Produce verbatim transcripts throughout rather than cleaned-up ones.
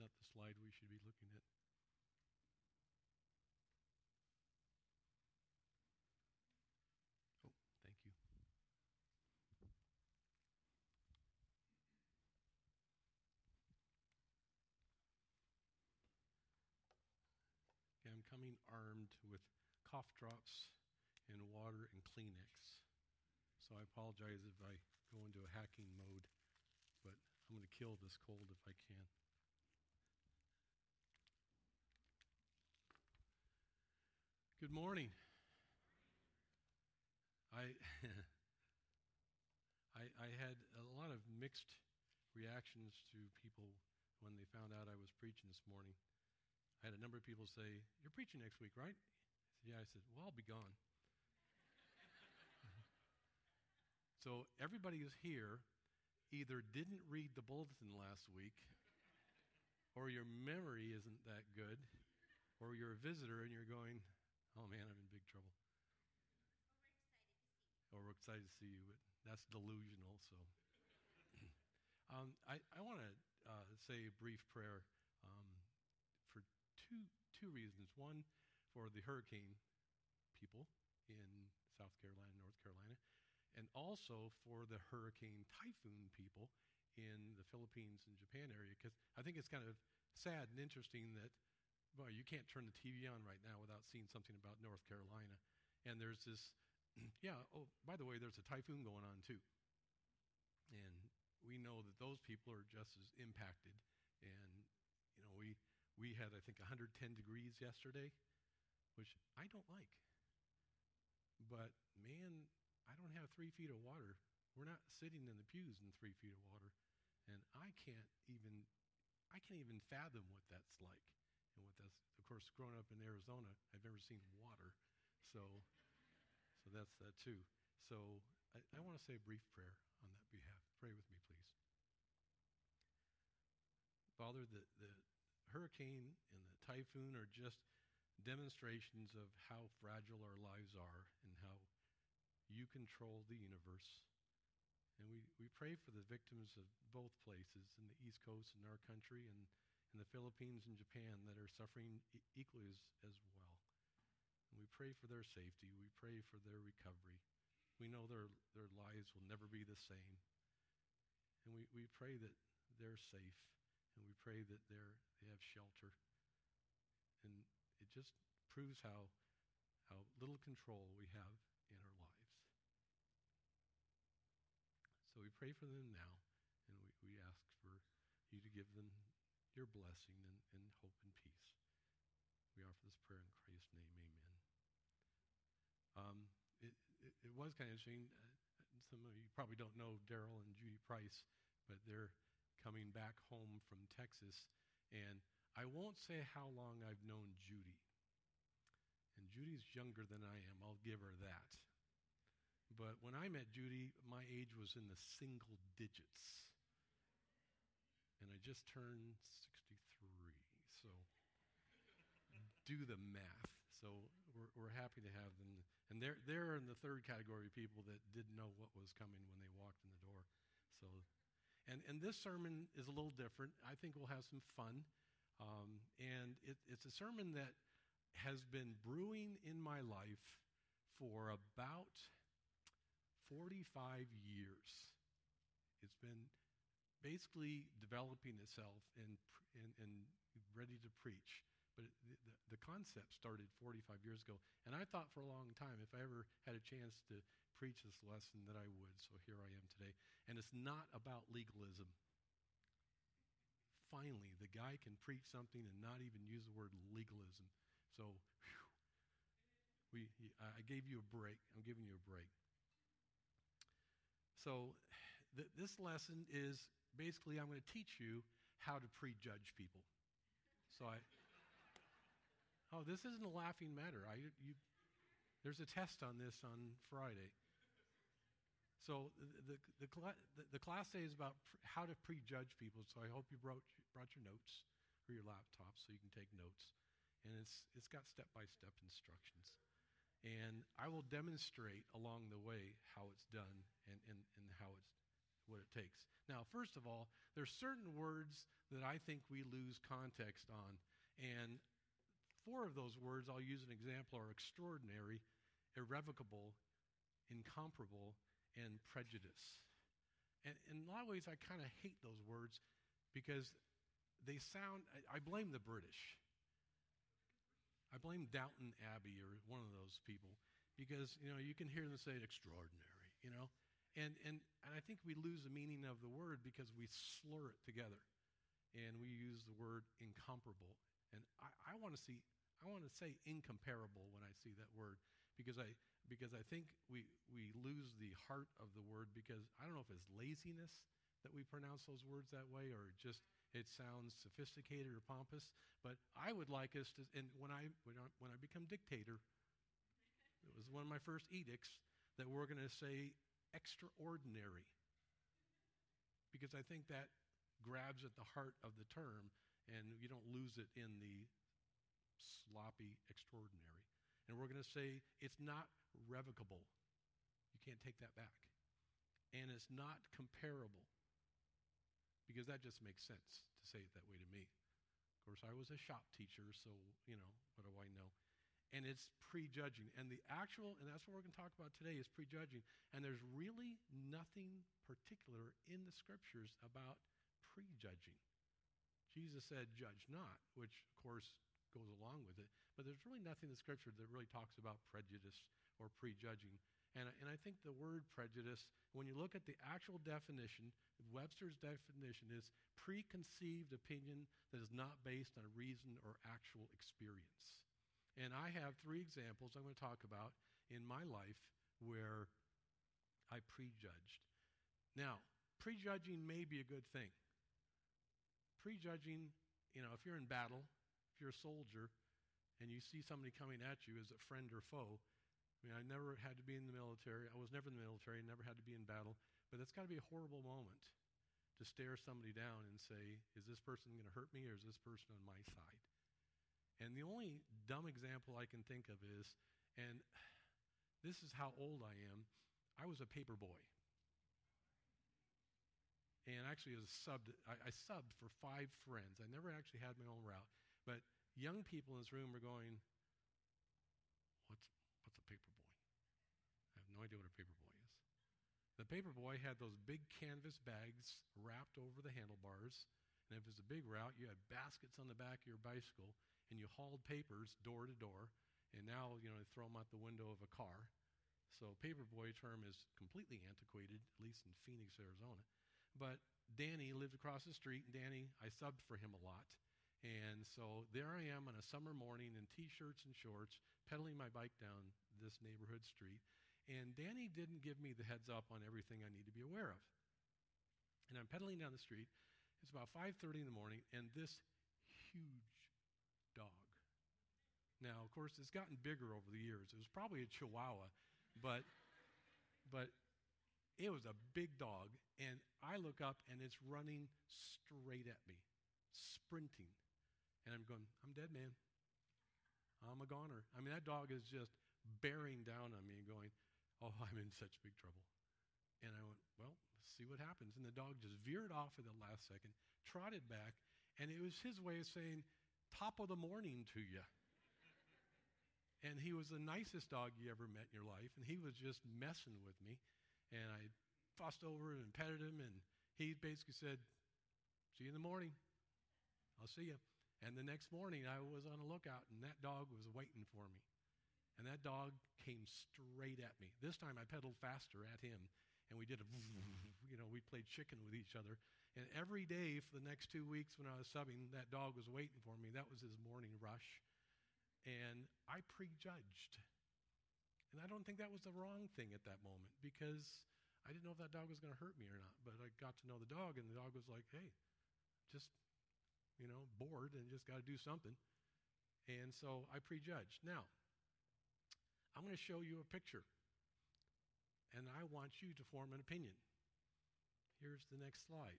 not the slide we should be looking at. Oh, thank you. Okay, I'm coming armed with cough drops and water and Kleenex. So I apologize if I go into a hacking mode, but I'm going to kill this cold if I can. Good morning. I, I I had a lot of mixed reactions to people when they found out I was preaching this morning. I had a number of people say, "You're preaching next week, right?" I said, "Yeah." I said, "Well, I'll be gone." So everybody who's here either didn't read the bulletin last week, or your memory isn't that good, or you're a visitor and you're going, "Oh man, I'm in big trouble." Or we're excited to see you. Or we're excited to see you, but that's delusional. So, um, I, I want to uh, say a brief prayer um, for two two reasons. One, for the hurricane people in South Carolina, North Carolina, and also for the hurricane typhoon people in the Philippines and Japan area, because I think it's kind of sad and interesting that, well, you can't turn the T V on right now without seeing something about North Carolina. And there's this, yeah, oh, by the way, there's a typhoon going on too. And we know that those people are just as impacted. And, you know, we, we had, I think, one hundred ten degrees yesterday, which I don't like. But, man, I don't have three feet of water. We're not sitting in the pews in three feet of water. And I can't even, I can't even fathom what that's like. And what that's, of course, growing up in Arizona, I've never seen water. So, so that's that too. So I, I want to say a brief prayer on that behalf. Pray with me, please. Father, the, the hurricane and the typhoon are just demonstrations of how fragile our lives are and how you control the universe. And we, we pray for the victims of both places, in the East Coast and our country, and in the Philippines and Japan, that are suffering e- equally as, as well. And we pray for their safety. We pray for their recovery. We know their, their lives will never be the same. And we, we pray that they're safe, and we pray that they're, they have shelter. And it just proves how, how little control we have in our lives. So we pray for them now, and we, we ask for you to give them your blessing and, and hope and peace. We offer this prayer in Christ's name, amen. Um, it, it, it was kind of interesting. Uh, some of you probably don't know Daryl and Judy Price, but they're coming back home from Texas. And I won't say how long I've known Judy. And Judy's younger than I am. I'll give her that. But when I met Judy, my age was in the single digits. And I just turned sixty-three. So do the math. So we're, we're happy to have them. And they're, they're in the third category of people that didn't know what was coming when they walked in the door. So, and, and this sermon is a little different. I think we'll have some fun. Um, and it, it's a sermon that has been brewing in my life for about forty-five years. It's been basically developing itself and, and, and ready to preach. But it, the, the concept started forty-five years ago. And I thought for a long time, if I ever had a chance to preach this lesson, that I would. So here I am today. And it's not about legalism. Finally, the guy can preach something and not even use the word legalism. So, whew, we, I gave you a break. I'm giving you a break. So, th- this lesson is basically, I'm going to teach you how to prejudge people. So I... Oh, this isn't a laughing matter. I, you, there's a test on this on Friday. So the the, the, the, the class day is about pr- how to prejudge people. So I hope you brought brought your notes or your laptops so you can take notes. And it's it's got step-by-step instructions. And I will demonstrate along the way how it's done and, and, and how it's what it takes. Now, first of all, there's certain words that I think we lose context on. And four of those words, I'll use an example, are extraordinary, irrevocable, incomparable, and prejudice. And in a lot of ways, I kind of hate those words because they sound, I, I blame the British. I blame Downton Abbey or one of those people because, you know, you can hear them say extraordinary, you know. And, and, and I think we lose the meaning of the word because we slur it together. And we use the word incomparable. And I, I want to see, I want to say incomparable when I see that word because I, because I think we, we lose the heart of the word because I don't know if it's laziness that we pronounce those words that way or just it sounds sophisticated or pompous. But I would like us to, and when I, when I, when I become dictator, it was one of my first edicts that we're going to say extraordinary because I think that grabs at the heart of the term and you don't lose it in the sloppy extraordinary. And we're going to say it's not revocable. You can't take that back. And it's not comparable because that just makes sense to say it that way to me. Of course, I was a shop teacher, so, you know, what do I know? And it's prejudging. And the actual, and that's what we're going to talk about today, is prejudging. And there's really nothing particular in the scriptures about prejudging. Jesus said, judge not, which, of course, goes along with it. But there's really nothing in the scripture that really talks about prejudice or prejudging. And, and I think the word prejudice, when you look at the actual definition, Webster's definition is preconceived opinion that is not based on reason or actual experience. And I have three examples I'm going to talk about in my life where I prejudged. Now, prejudging may be a good thing. Prejudging, you know, if you're in battle, if you're a soldier, and you see somebody coming at you as a friend or foe, I mean, I never had to be in the military. I was never in the military, never had to be in battle. But it's got to be a horrible moment to stare somebody down and say, is this person going to hurt me or is this person on my side? And the only dumb example I can think of is, and this is how old I am, I was a paper boy. And actually, as a sub, I, I subbed for five friends. I never actually had my own route. But young people in this room are going, what's, what's a paper boy? I have no idea what a paper boy is. The paper boy had those big canvas bags wrapped over the handlebars. And if it was a big route, you had baskets on the back of your bicycle, and you hauled papers door to door. And now, you know, they throw them out the window of a car. So paper boy term is completely antiquated, at least in Phoenix, Arizona. But Danny lived across the street, and Danny, I subbed for him a lot. And so there I am on a summer morning in T-shirts and shorts, pedaling my bike down this neighborhood street. And Danny didn't give me the heads up on everything I need to be aware of. And I'm pedaling down the street. It's about five thirty in the morning, and this huge dog. Now, of course, it's gotten bigger over the years. It was probably a Chihuahua, but but it was a big dog. And I look up, and it's running straight at me, sprinting. And I'm going, I'm dead, man. I'm a goner. I mean, that dog is just bearing down on me and going, oh, I'm in such big trouble. And I went, well, let's see what happens. And the dog just veered off at the last second, trotted back, and it was his way of saying, top of the morning to you. And he was the nicest dog you ever met in your life, and he was just messing with me. And I fussed over and petted him, and he basically said, see you in the morning. I'll see you. And the next morning, I was on a lookout, and that dog was waiting for me. And that dog came straight at me. This time, I pedaled faster at him, and we did a, you know, we played chicken with each other. And every day for the next two weeks when I was subbing, that dog was waiting for me. That was his morning rush. And I prejudged. And I don't think that was the wrong thing at that moment because I didn't know if that dog was going to hurt me or not. But I got to know the dog, and the dog was like, hey, just, you know, bored and just got to do something. And so I prejudged. Now, I'm going to show you a picture. And I want you to form an opinion. Here's the next slide.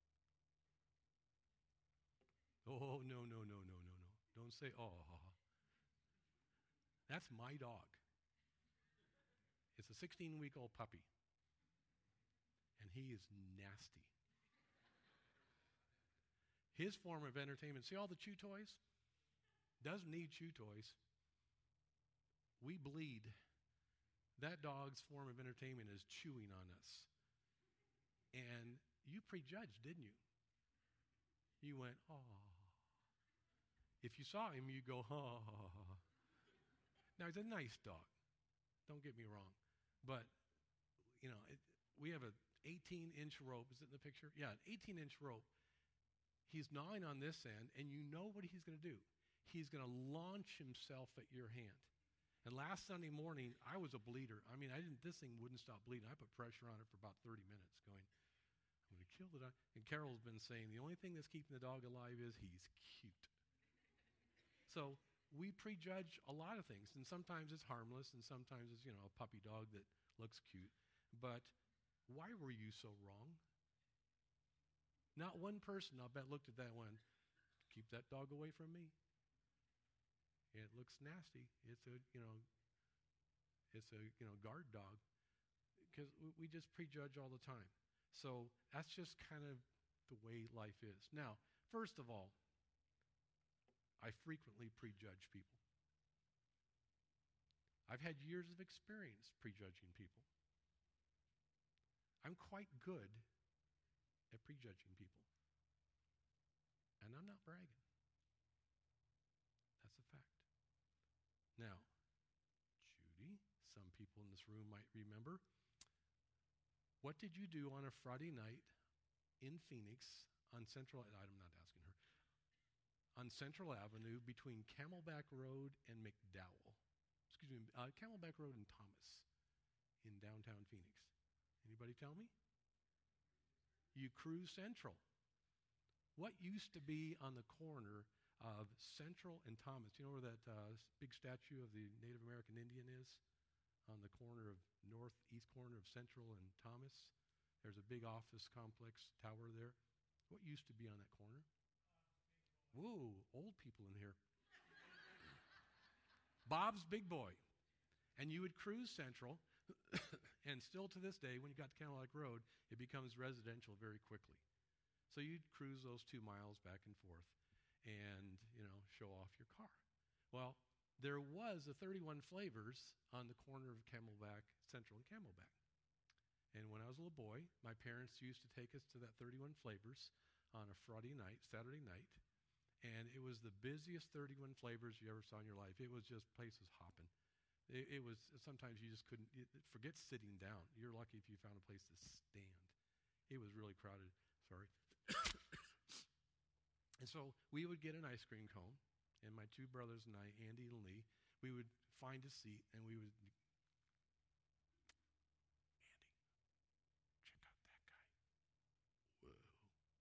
Oh, no, no, no, no, no, no. Don't say, oh. That's my dog. It's a sixteen-week-old puppy. and he is nasty. His form of entertainment, see all the chew toys? Doesn't need chew toys. We bleed. That dog's form of entertainment is chewing on us. And you prejudged, didn't you? You went, oh. If you saw him, you go, oh. Now, he's a nice dog. Don't get me wrong. But, you know, it, we have an eighteen-inch rope. Is it in the picture? Yeah, an eighteen-inch rope. He's gnawing on this end, and you know what he's going to do. He's going to launch himself at your hand. And last Sunday morning, I was a bleeder. I mean, I didn't. This thing wouldn't stop bleeding. I put pressure on it for about thirty minutes, going, I'm going to kill the dog. And Carol's been saying the only thing that's keeping the dog alive is he's cute. So we prejudge a lot of things, and sometimes it's harmless, and sometimes it's, you know, a puppy dog that looks cute. But why were you so wrong? Not one person, I'll bet, looked at that one. Keep that dog away from me. It looks nasty. It's a, you know, it's a, you know, guard dog. Because we just prejudge all the time. So that's just kind of the way life is. Now, first of all, I frequently prejudge people. I've had years of experience prejudging people. I'm quite good at prejudging people. And I'm not bragging. That's a fact. Now, Judy, some people in this room might remember, what did you do on a Friday night in Phoenix on Central, I'm not asking her, on Central Avenue between Camelback Road and McDowell? Excuse me, uh, Camelback Road and Thomas in downtown Phoenix. Anybody tell me? You cruised Central. What used to be on the corner of Central and Thomas? You know where that uh, big statue of the Native American Indian is? On the corner of northeast corner of Central and Thomas. There's a big office complex tower there. What used to be on that corner? Whoa, old people in here. Bob's Big Boy. And you would cruise Central, and still to this day, when you got to Camelback Road, it becomes residential very quickly. So you'd cruise those two miles back and forth and, you know, show off your car. Well, there was a thirty-one Flavors on the corner of Camelback, Central and Camelback. And when I was a little boy, my parents used to take us to that thirty-one Flavors on a Friday night, Saturday night, and it was the busiest thirty-one Flavors you ever saw in your life. It was just places hopping. It, it was, sometimes you just couldn't, it, forget sitting down. You're lucky if you found a place to stand. It was really crowded, sorry. And so we would get an ice cream cone, and my two brothers and I, Andy and Lee, we would find a seat, and we would, Andy, check out that guy. Whoa. Lee,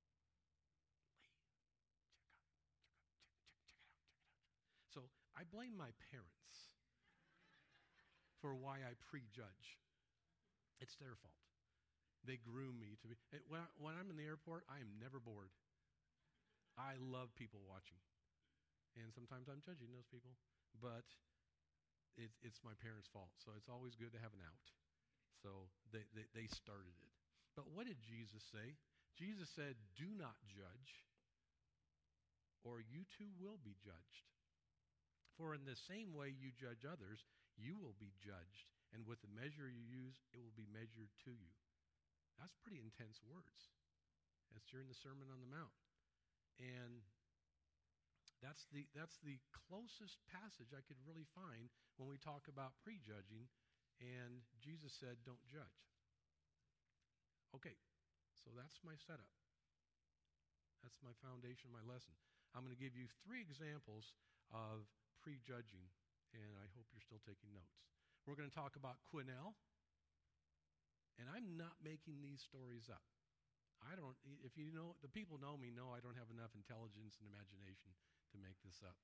check out, check out, check, check, check it out, check it out. So I blame my parents for why I prejudge. It's their fault. They groom me to be, when, I, when I'm in the airport, I am never bored. I love people watching. And sometimes I'm judging those people. But it, it's my parents' fault. So it's always good to have an out. So they, they, they started it. But what did Jesus say? Jesus said, do not judge, or you too will be judged. For in the same way you judge others, you will be judged. And with the measure you use, it will be measured to you. That's pretty intense words. That's during the Sermon on the Mount. And that's the that's the closest passage I could really find when we talk about prejudging. And Jesus said, don't judge. Okay, so that's my setup. That's my foundation, my lesson. I'm going to give you three examples of prejudging, and I hope you're still taking notes. We're going to talk about Quinnell, and I'm not making these stories up. I don't, if you know, the people know me know I don't have enough intelligence and imagination to make this up.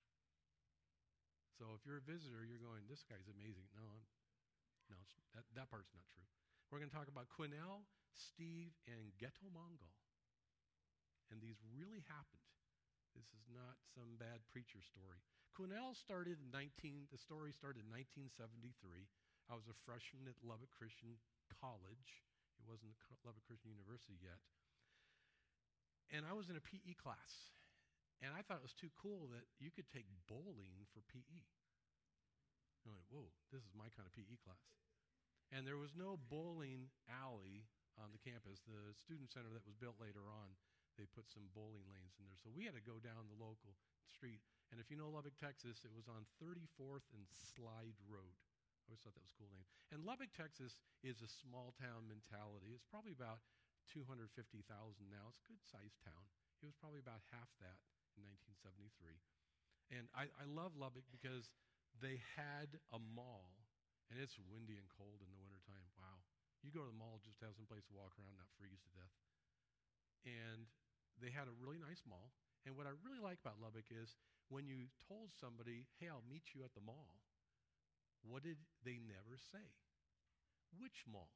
So if you're a visitor, you're going, this guy's amazing. No, I'm, no, it's, that, that part's not true. We're going to talk about Quinnell, Steve, and Ghetto Mongol. And these really happened. This is not some bad preacher story. Quinnell started in nineteen, the story started in nineteen seventy-three. I was a freshman at Lubbock Christian College It wasn't Lubbock Christian University yet. And I was in a P E class. And I thought it was too cool that you could take bowling for P E. I'm like, whoa, this is my kind of P E class. And there was no bowling alley on the campus. The student center that was built later on, they put some bowling lanes in there. So we had to go down the local street. And if you know Lubbock, Texas, it was on thirty-fourth and Slide Road. I always thought that was a cool name. And Lubbock, Texas is a small town mentality. It's probably about two hundred fifty thousand now. It's a good-sized town. It was probably about half that in nineteen seventy-three. And I, I love Lubbock because they had a mall, and it's windy and cold in the wintertime. Wow. You go to the mall just to have some place to walk around, not freeze to death. And they had a really nice mall. And what I really like about Lubbock is when you told somebody, hey, I'll meet you at the mall, what did they never say? Which mall?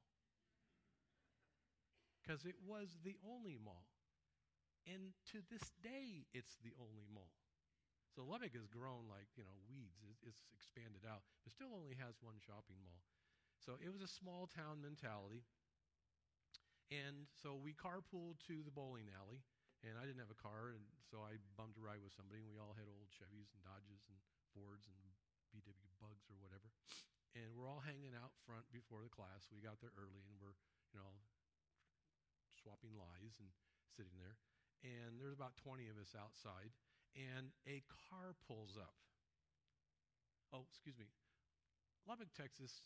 Because it was the only mall. And to this day, it's the only mall. So Lubbock has grown like, you know, weeds. It's, it's expanded out, but still only has one shopping mall. So it was a small town mentality. And so we carpooled to the bowling alley, and I didn't have a car, and so I bummed a ride with somebody, and we all had old Chevys and Dodges and Fords and B W Bugs or whatever. And we're all hanging out front before the class. We got there early, and we're, you know, swapping lies and sitting there. And there's about twenty of us outside, and a car pulls up. Oh, excuse me. Lubbock, Texas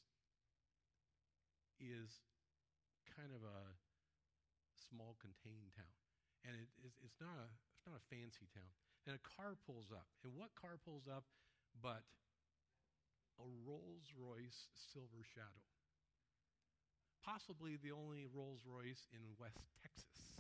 is kind of a small contained town. And it, it's, it's, not a, it's not a fancy town. And a car pulls up. And what car pulls up but a Rolls-Royce Silver Shadow? Possibly the only Rolls-Royce in West Texas.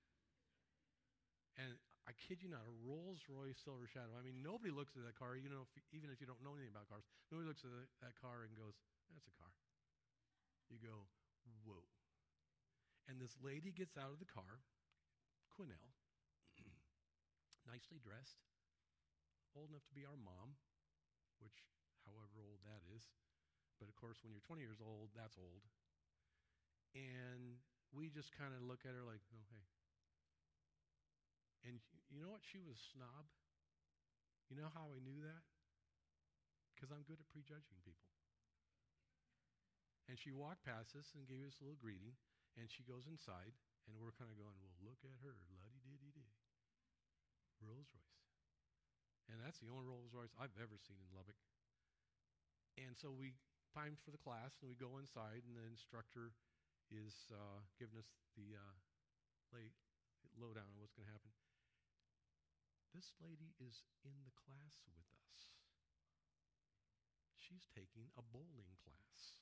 And I kid you not, a Rolls-Royce Silver Shadow. I mean, nobody looks at that car, you know, if, even if you don't know anything about cars. Nobody looks at the, that car and goes, that's a car. You go, whoa. And this lady gets out of the car, Quinnell, nicely dressed, old enough to be our mom, which, however old that is. But, of course, when you're twenty years old, that's old. And we just kind of look at her like, oh, hey. And you know what? She was a snob. You know how I knew that? Because I'm good at prejudging people. And she walked past us and gave us a little greeting, and she goes inside, and we're kind of going, well, look at her, la-di-di-di-di. Rolls-Royce. And that's the only Rolls-Royce I've ever seen in Lubbock. And so we time for the class, and we go inside, and the instructor is uh, giving us the uh, lay, lowdown on what's going to happen. This lady is in the class with us. She's taking a bowling class.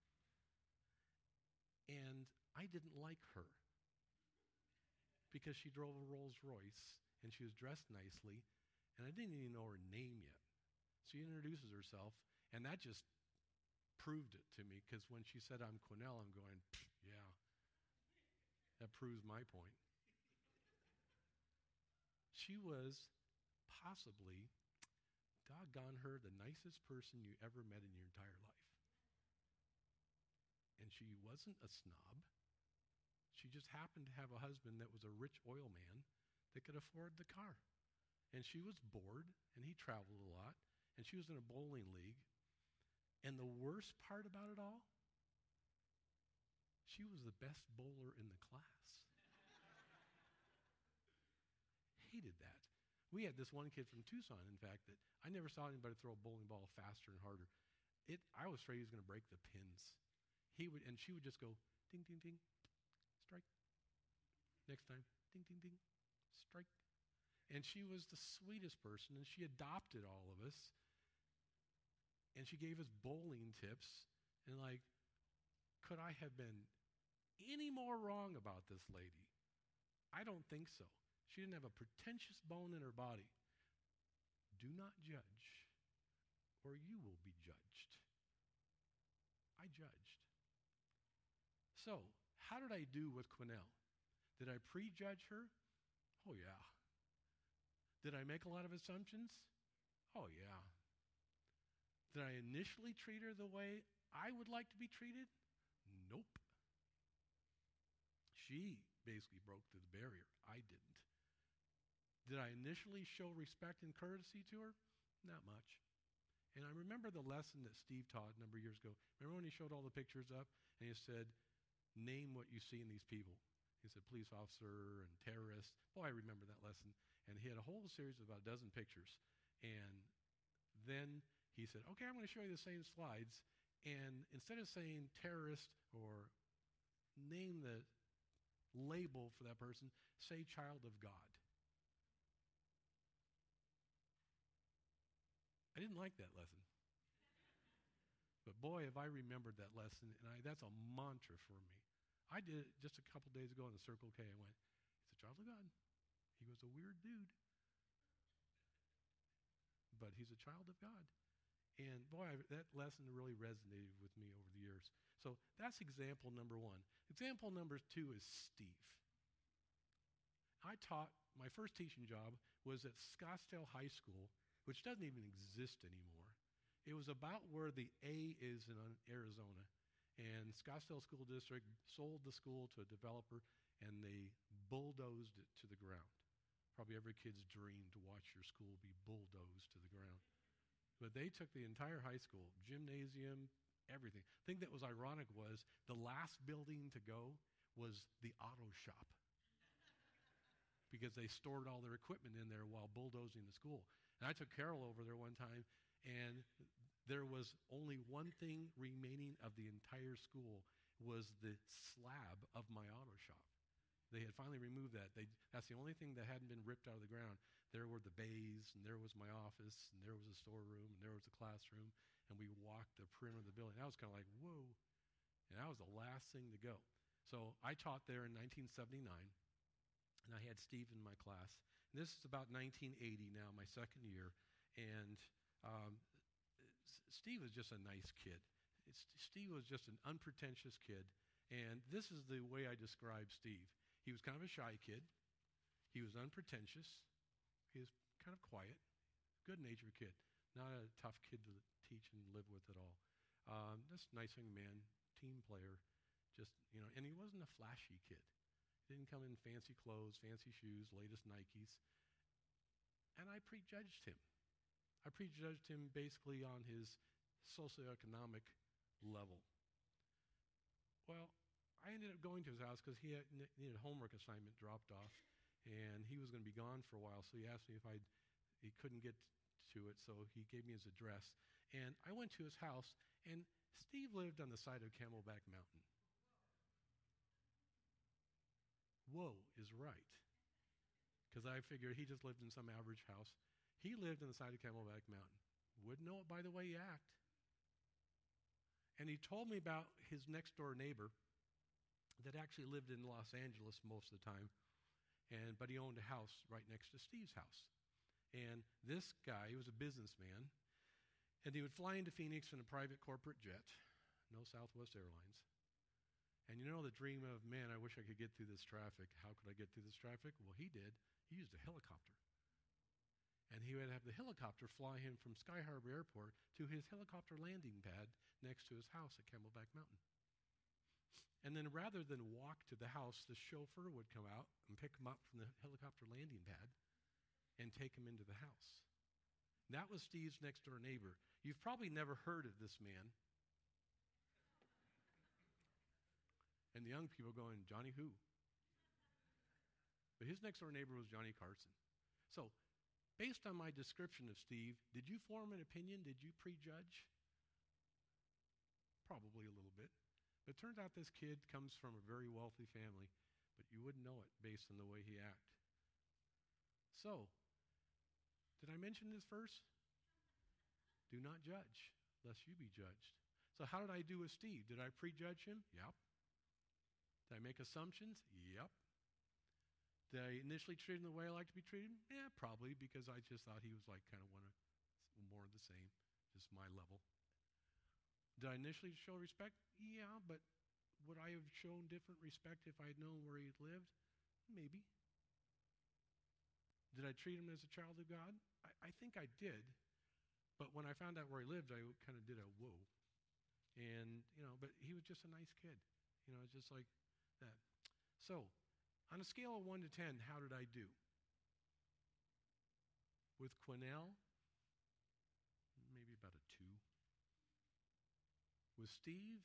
And I didn't like her because she drove a Rolls Royce and she was dressed nicely, and I didn't even know her name yet. She introduces herself, and that just proved it to me, because when she said, I'm Quinnell, I'm going, yeah, that proves my point. She was possibly, doggone her, the nicest person you ever met in your entire life. And she wasn't a snob. She just happened to have a husband that was a rich oil man that could afford the car. And she was bored, and he traveled a lot, and she was in a bowling league. And the worst part about it all, she was the best bowler in the class. Hated that. We had this one kid from Tucson, in fact, that I never saw anybody throw a bowling ball faster and harder. It, I was afraid he was going to break the pins. He would, and she would just go, ding, ding, ding, strike. Next time, ding, ding, ding, strike. And she was the sweetest person, and she adopted all of us. And she gave us bowling tips. And like, could I have been any more wrong about this lady? I don't think so. She didn't have a pretentious bone in her body. Do not judge, or you will be judged. I judged. So, how did I do with Quinnell? Did I prejudge her? Oh, yeah. Did I make a lot of assumptions? Oh, yeah. Did I initially treat her the way I would like to be treated? Nope. She basically broke through the barrier. I didn't. Did I initially show respect and courtesy to her? Not much. And I remember the lesson that Steve taught a number of years ago. Remember when he showed all the pictures up and he said, name what you see in these people. He said, police officer and terrorist. Boy, I remember that lesson. And he had a whole series of about a dozen pictures. And then he said, okay, I'm going to show you the same slides. And instead of saying terrorist or name the label for that person, say child of God. I didn't like that lesson. But boy, have I remembered that lesson, and I, that's a mantra for me. I did it just a couple days ago in the Circle K. I went, it's a child of God. He was a weird dude. But he's a child of God. And boy, I, that lesson really resonated with me over the years. So that's example number one. Example number two is Steve. I taught, my first teaching job was at Scottsdale High School, which doesn't even exist anymore. It was about where the A is in Arizona. And Scottsdale School District sold the school to a developer, and they bulldozed it to the ground. Probably every kid's dream to watch your school be bulldozed to the ground. But they took the entire high school, gymnasium, everything. The thing that was ironic was the last building to go was the auto shop because they stored all their equipment in there while bulldozing the school. And I took Carol over there one time, and there was only one thing remaining of the entire school was the slab of my auto shop. They had finally removed that. They, that's the only thing that hadn't been ripped out of the ground. There were the bays, and there was my office, and there was a storeroom, and there was a classroom, and we walked the perimeter of the building. I was kind of like, whoa. And that was the last thing to go. So I taught there in nineteen seventy-nine, and I had Steve in my class. And this is about nineteen eighty now, my second year, and um, Steve was just a nice kid. It's, Steve was just an unpretentious kid, and this is the way I describe Steve. He was kind of a shy kid. He was unpretentious. He was kind of quiet, good-natured kid, not a tough kid to teach and live with at all. Um, just nice young man, team player, just, you know, and he wasn't a flashy kid. He didn't come in fancy clothes, fancy shoes, latest Nikes. And I prejudged him. I prejudged him basically on his socioeconomic level. Well, I ended up going to his house because he had, needed a homework assignment dropped off, and he was going to be gone for a while, so he asked me if I'd, he couldn't get to it, so he gave me his address. And I went to his house, and Steve lived on the side of Camelback Mountain. Whoa is right, because I figured he just lived in some average house. He lived on the side of Camelback Mountain. Wouldn't know it by the way he act. And he told me about his next-door neighbor that actually lived in Los Angeles most of the time, and but he owned a house right next to Steve's house. And this guy, he was a businessman, and he would fly into Phoenix in a private corporate jet, no Southwest Airlines. And you know the dream of, man, I wish I could get through this traffic. How could I get through this traffic? Well, he did. He used a helicopter. And he would have the helicopter fly him from Sky Harbor Airport to his helicopter landing pad next to his house at Camelback Mountain. And then rather than walk to the house, the chauffeur would come out and pick him up from the helicopter landing pad and take him into the house. And that was Steve's next-door neighbor. You've probably never heard of this man. And the young people going, Johnny who? But his next-door neighbor was Johnny Carson. So, based on my description of Steve, did you form an opinion? Did you prejudge? Probably a little bit. But it turns out this kid comes from a very wealthy family, but you wouldn't know it based on the way he acted. So, did I mention this verse? Do not judge, lest you be judged. So how did I do with Steve? Did I prejudge him? Yep. Did I make assumptions? Yep. Did I initially treat him the way I like to be treated? Yeah, probably, because I just thought he was like kind of one of more of the same, just my level. Did I initially show respect? Yeah, but would I have shown different respect if I had known where he lived? Maybe. Did I treat him as a child of God? I, I think I did. But when I found out where he lived, I kind of did a whoa. And, you know, but he was just a nice kid. You know, it's just like that. So, on a scale of one to ten, how did I do? With Quinnell, maybe about a two. With Steve,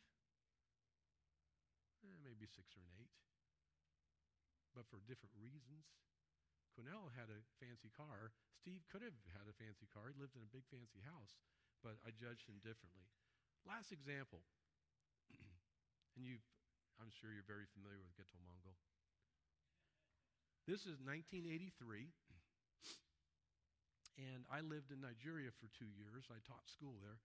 eh, maybe six or an eight. But for different reasons. Quinnell had a fancy car. Steve could have had a fancy car. He lived in a big fancy house, but I judged him differently. Last example, and you, I'm sure you're very familiar with Ghetto Mongol. This is nineteen eighty-three, and I lived in Nigeria for two years. I taught school there,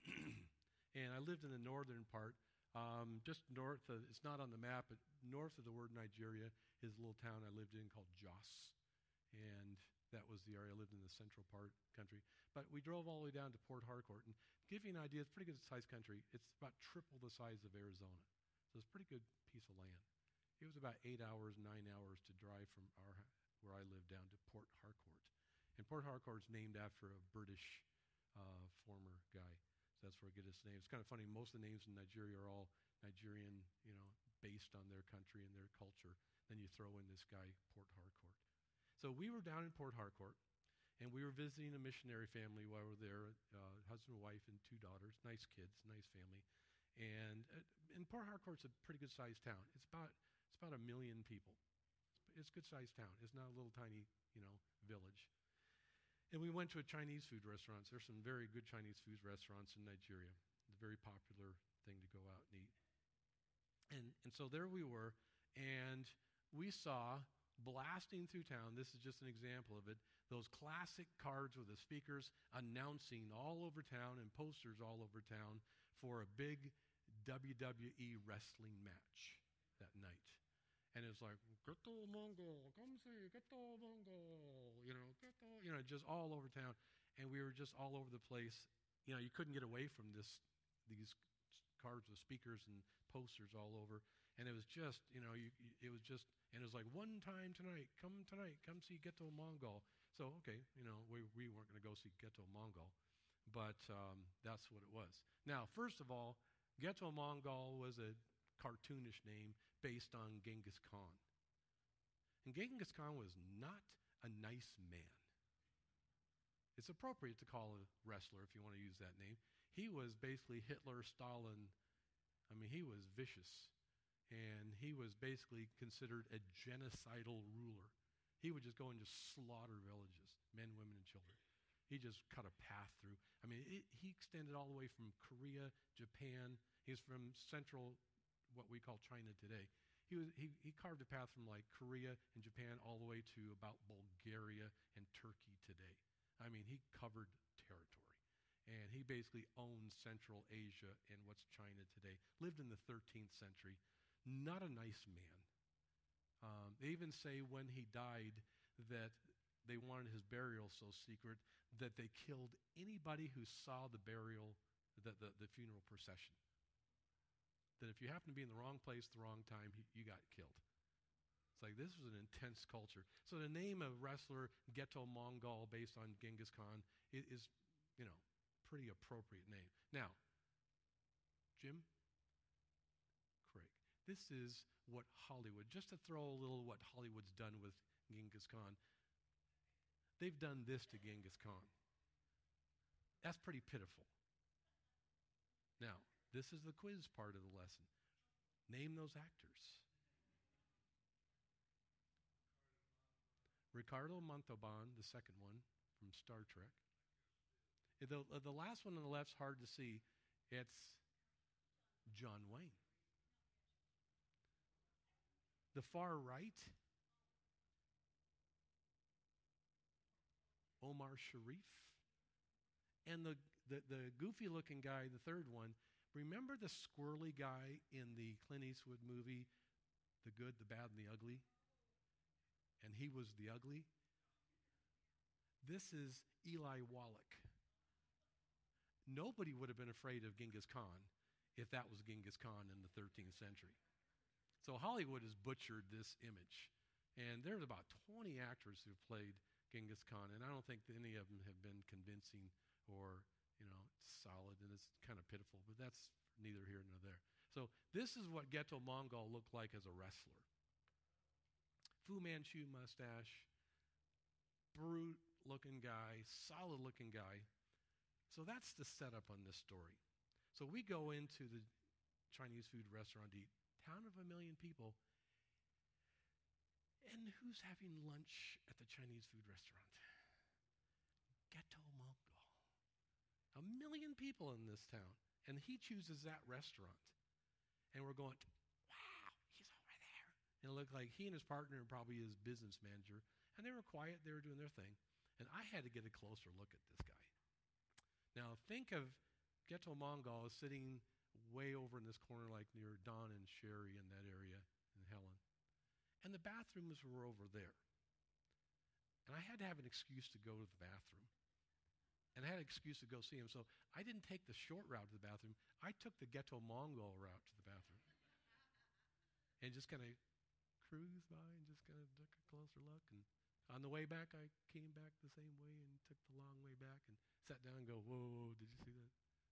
and I lived in the northern part, um, just north of, it's not on the map, but north of the word Nigeria is a little town I lived in called Jos, and that was the area I lived in, the central part country. But we drove all the way down to Port Harcourt, and to give you an idea, it's a pretty good sized country. It's about triple the size of Arizona, so it's a pretty good piece of land. It was about eight hours, nine hours to drive from our where I lived down to Port Harcourt. And Port Harcourt's named after a British uh, former guy. So that's where I get its name. It's kind of funny. Most of the names in Nigeria are all Nigerian, you know, based on their country and their culture. Then you throw in this guy, Port Harcourt. So we were down in Port Harcourt, and we were visiting a missionary family while we were there, uh, husband, wife, and two daughters. Nice kids, nice family. And, uh, and Port Harcourt's a pretty good-sized town. It's about it's about a million people. It's a good-sized town. It's not a little tiny, you know, village. And we went to a Chinese food restaurant. There's some very good Chinese food restaurants in Nigeria. It's a very popular thing to go out and eat. And and so there we were, and we saw blasting through town, this is just an example of it, those classic cards with the speakers announcing all over town and posters all over town for a big W W E wrestling match that night. And it's like, Ghetto Mongol, come see, Ghetto Mongol, you know, Ghetto, you know, just all over town. And we were just all over the place. You know, you couldn't get away from this, these cards with speakers and posters all over. And it was just, you know, you, it was just, and it was like, one time tonight, come tonight, come see Ghetto Mongol. So, okay, you know, we, we weren't going to go see Ghetto Mongol, but um, that's what it was. Now, first of all, Ghetto Mongol was a cartoonish name based on Genghis Khan. And Genghis Khan was not a nice man. It's appropriate to call a wrestler, if you want to use that name. He was basically Hitler, Stalin. I mean, he was vicious. And he was basically considered a genocidal ruler. He would just go and just slaughter villages, men, women, and children. He just cut a path through. I mean, it, he extended all the way from Korea, Japan. He was from central, what we call China today. He, was, he, he carved a path from like Korea and Japan all the way to about Bulgaria and Turkey today. I mean, he covered territory. And he basically owned Central Asia and what's China today. Lived in the thirteenth century. Not a nice man. Um, they even say when he died that they wanted his burial so secret that they killed anybody who saw the burial, the, the, the funeral procession. That if you happen to be in the wrong place at the wrong time, he, you got killed. It's like, this was an intense culture. So the name of wrestler Ghetto Mongol based on Genghis Khan is, is, you know, pretty appropriate name. Now, Jim, Craig, this is what Hollywood, just to throw a little what Hollywood's done with Genghis Khan, they've done this to Genghis Khan. That's pretty pitiful. Now, this is the quiz part of the lesson. Name those actors. Ricardo Montalban, the second one from Star Trek. The, the last one on the left's hard to see. It's John Wayne. The far right, Omar Sharif. And the, the, the goofy-looking guy, the third one, remember the squirrely guy in the Clint Eastwood movie, The Good, the Bad, and the Ugly? And he was the ugly? This is Eli Wallach. Nobody would have been afraid of Genghis Khan if that was Genghis Khan in the thirteenth century. So Hollywood has butchered this image. And there's about twenty actors who've played Genghis Khan, and I don't think that any of them have been convincing or, you know, solid, and it's kind of pitiful, but that's neither here nor there. So this is what Ghetto Mongol looked like as a wrestler. Fu Manchu mustache, brute-looking guy, solid-looking guy. So that's the setup on this story. So we go into the Chinese food restaurant to eat. Town of a million people. And who's having lunch at the Chinese food restaurant? Ghetto Mongol. A million people in this town. And he chooses that restaurant. And we're going, wow, he's over there. And it looked like he and his partner and probably his business manager. And they were quiet. They were doing their thing. And I had to get a closer look at this guy. Now, think of Ghetto Mongol sitting way over in this corner, like near Don and Sherry in that area, and Helen. And the bathrooms were over there. And I had to have an excuse to go to the bathroom. And I had an excuse to go see him. So I didn't take the short route to the bathroom. I took the Ghetto Mongol route to the bathroom. And just kind of cruised by and just kind of took a closer look. And on the way back, I came back the same way and took the long way back and sat down and go, whoa, did you see that?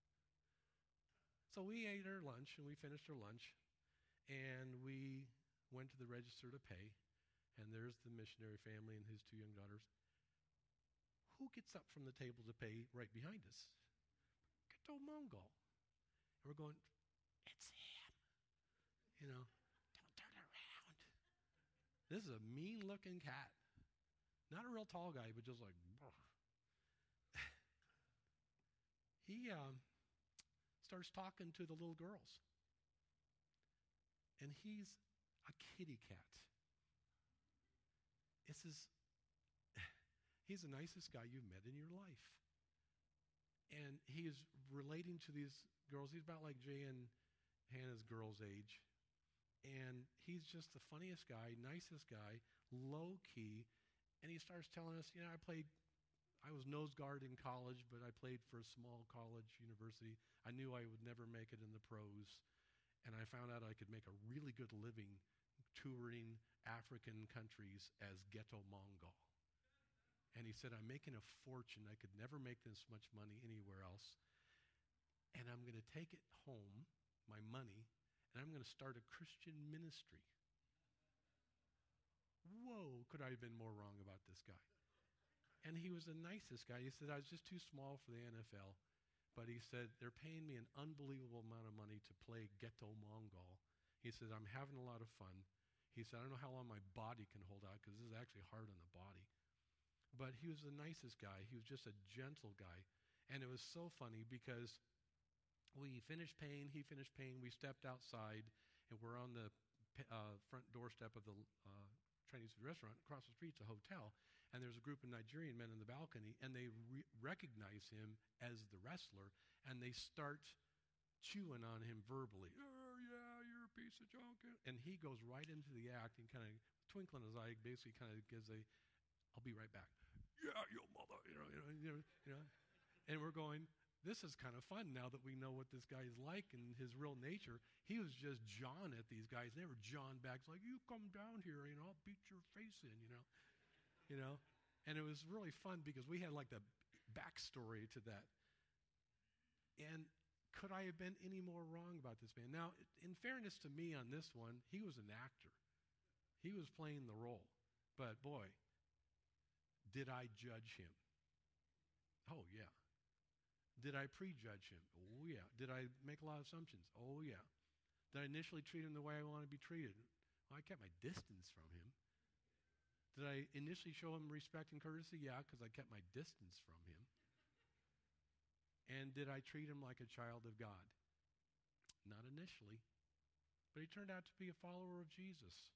So we ate our lunch, and we finished our lunch, and we went to the register to pay, and there's the missionary family and his two young daughters. Who gets up from the table to pay right behind us? Ghetto Mongol. And we're going, it's him. You know, don't turn around. This is a mean-looking cat. Not a real tall guy, but just like, he um, starts talking to the little girls. And he's a kitty cat. This is, he's the nicest guy you've met in your life. And he is relating to these girls. He's about like Jay and Hannah's girl's age. And he's just the funniest guy, nicest guy, low-key. And he starts telling us, you know, I played, I was nose guard in college, but I played for a small college university. I knew I would never make it in the pros. And I found out I could make a really good living touring African countries as Ghetto Mongol. And he said, I'm making a fortune. I could never make this much money anywhere else. And I'm going to take it home, my money, and I'm going to start a Christian ministry. Whoa, could I have been more wrong about this guy? And he was the nicest guy. He said, I was just too small for the N F L. But he said, they're paying me an unbelievable amount of money to play Ghetto Mongol. He said, I'm having a lot of fun. He said, I don't know how long my body can hold out, because this is actually hard on the body. But he was the nicest guy. He was just a gentle guy. And it was so funny because we finished paying, he finished paying, we stepped outside, and we're on the uh, front doorstep of the uh, Chinese food restaurant. Across the street's a hotel, and there's a group of Nigerian men in the balcony, and they re- recognize him as the wrestler, and they start chewing on him verbally. Oh, yeah, you're a piece of junk. And he goes right into the act and kind of twinkling his eye, basically kind of gives a, I'll be right back. Yeah, your mother, you know, you know, you know, you know. And we're going, this is kind of fun now that we know what this guy is like and his real nature. He was just jawing at these guys. They were jawing back, like, you come down here, you know, I'll beat your face in, you know. You know? And it was really fun because we had like the backstory to that. And could I have been any more wrong about this man? Now, in fairness to me on this one, he was an actor. He was playing the role. But boy, did I judge him? Oh, yeah. Did I prejudge him? Oh, yeah. Did I make a lot of assumptions? Oh, yeah. Did I initially treat him the way I want to be treated? Well, I kept my distance from him. Did I initially show him respect and courtesy? Yeah, because I kept my distance from him. And did I treat him like a child of God? Not initially. But he turned out to be a follower of Jesus.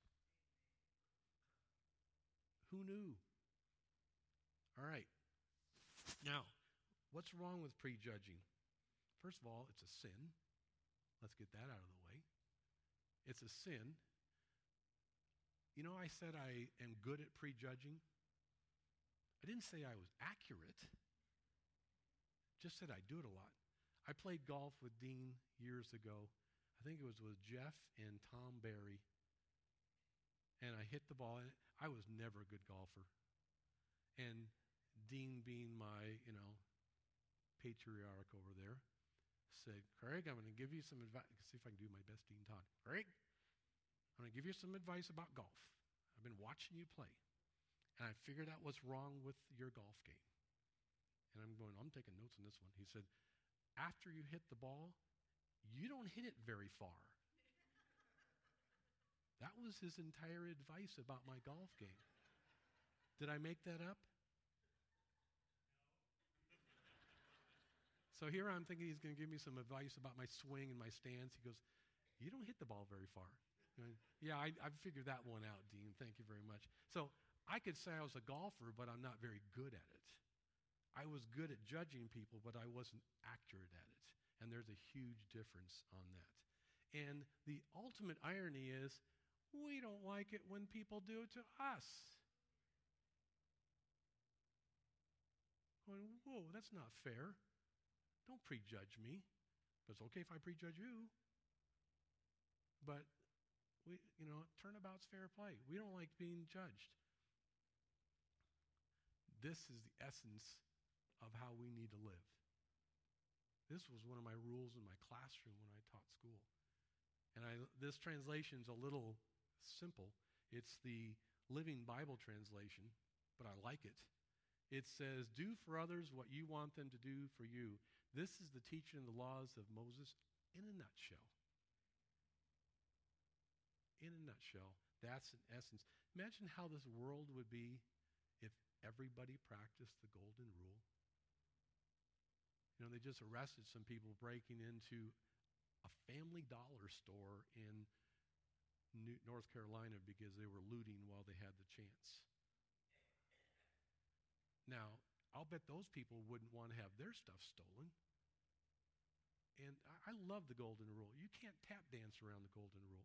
Who knew? All right. Now, what's wrong with prejudging? First of all, it's a sin. Let's get that out of the way. It's a sin. You know, I said I am good at prejudging. I didn't say I was accurate. Just said I do it a lot. I played golf with Dean years ago. I think it was with Jeff and Tom Barry. And I hit the ball. And I was never a good golfer. And Dean, being my, you know, patriarch over there, said, Craig, I'm going to give you some advice. See if I can do my best Dean Todd. Craig, I'm going to give you some advice about golf. I've been watching you play, and I figured out what's wrong with your golf game. And I'm going, I'm taking notes on this one. He said, after you hit the ball, you don't hit it very far. That was his entire advice about my golf game. Did I make that up? So here I'm thinking he's going to give me some advice about my swing and my stance. He goes, you don't hit the ball very far. Going, yeah, I, I figured that one out, Dean. Thank you very much. So I could say I was a golfer, but I'm not very good at it. I was good at judging people, but I wasn't accurate at it. And there's a huge difference on that. And the ultimate irony is we don't like it when people do it to us. Going, whoa, that's not fair. Don't prejudge me. But it's okay if I prejudge you. But, we, you know, turnabout's fair play. We don't like being judged. This is the essence of how we need to live. This was one of my rules in my classroom when I taught school. And I, this translation's a little simple. It's the Living Bible translation, but I like it. It says, do for others what you want them to do for you. This is the teaching of the laws of Moses in a nutshell. In a nutshell, that's in essence. Imagine how this world would be if everybody practiced the golden rule. You know, they just arrested some people breaking into a Family Dollar store in New North Carolina because they were looting while they had the chance. Now, I'll bet those people wouldn't want to have their stuff stolen. And I, I love the golden rule. You can't tap dance around the golden rule.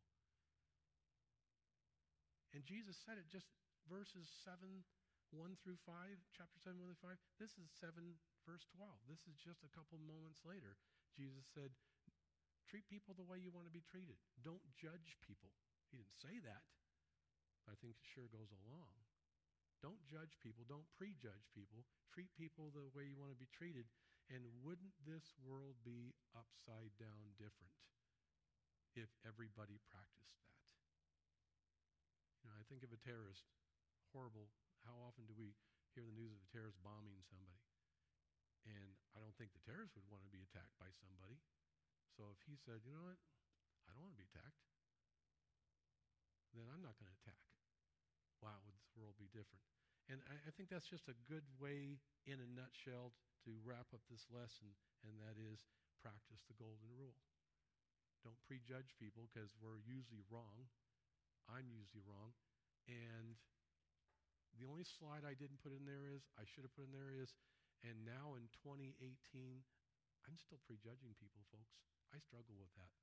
And Jesus said it just verses seven, one through five, chapter seven, one through five. This is seven, verse twelve. This is just a couple moments later. Jesus said, treat people the way you want to be treated. Don't judge people. He didn't say that, but I think it sure goes along. Don't judge people. Don't prejudge people. Treat people the way you want to be treated. And wouldn't this world be upside down different if everybody practiced that? You know, I think of a terrorist, horrible. How often do we hear the news of a terrorist bombing somebody? And I don't think the terrorist would want to be attacked by somebody. So if he said, you know what, I don't want to be attacked, then I'm not going to attack. Wow, would this world be different? And I, I think that's just a good way, in a nutshell, to wrap up this lesson, and that is practice the golden rule. Don't prejudge people because we're usually wrong. I'm usually wrong. And the only slide I didn't put in there is, I should have put in there is, and now in twenty eighteen, I'm still prejudging people, folks. I struggle with that.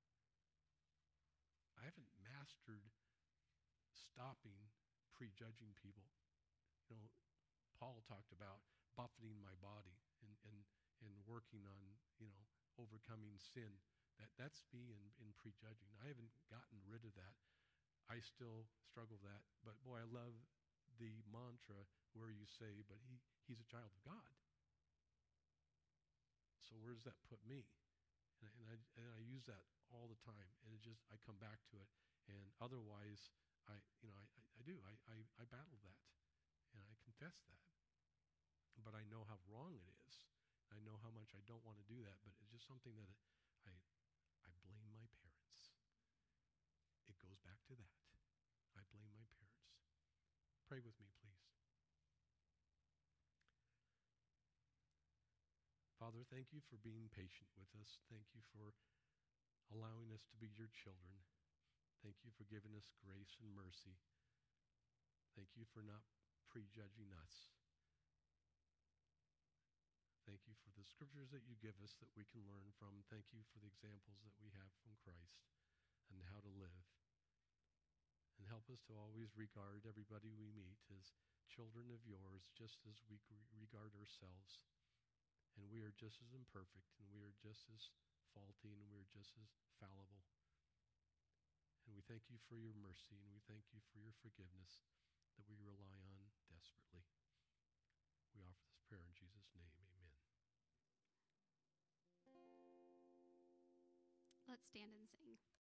I haven't mastered stopping prejudging people. You know, Paul talked about buffeting my body and, and, and working on, you know, overcoming sin. That, that's me in, in prejudging. I haven't gotten rid of that. I still struggle with that. But boy, I love the mantra where you say, but he, he's a child of God. So where does that put me? And, and, I, and I use that all the time. And it just, I come back to it. And otherwise, I, you know, I, I, I do. I, I, I battle that. And I confess that. But I know how wrong it is. I know how much I don't want to do that. But it's just something that it, I, I blame my parents. It goes back to that. I blame my parents. Pray with me, please. Father, thank you for being patient with us. Thank you for allowing us to be your children. Thank you for giving us grace and mercy. Thank you for not prejudging us. Thank you for the scriptures that you give us that we can learn from. Thank you for the examples that we have from Christ and how to live. And help us to always regard everybody we meet as children of yours, just as we regard ourselves. And we are just as imperfect, and we are just as faulty, and we are just as fallible. And we thank you for your mercy, and we thank you for your forgiveness that we rely on desperately. We offer this prayer in Jesus' name. Amen. Let's stand and sing.